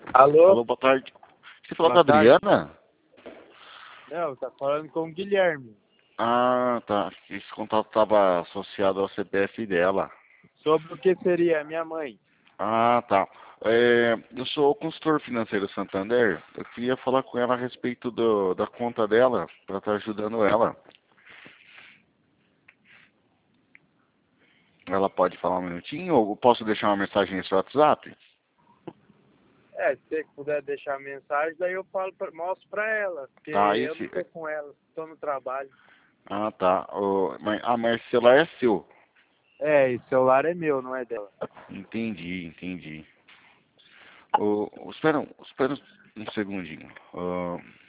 Alô? Alô, boa tarde. Você falou com a Boa tarde. Adriana? Não, tá falando com o Guilherme. Ah, tá. Esse contato estava associado ao CPF dela. Sobre o que seria minha mãe? Ah, tá. Eu sou o consultor financeiro Santander. Eu queria falar com ela a respeito da conta dela, para estar ajudando ela. Ela pode falar um minutinho ou eu posso deixar uma mensagem no seu WhatsApp? Se você puder deixar a mensagem, daí eu mostro pra ela, porque Tá, eu não tô com ela, tô no trabalho. Ah, tá. Mas esse celular é seu. Esse celular é meu, não é dela. Entendi, entendi. Espera um segundinho.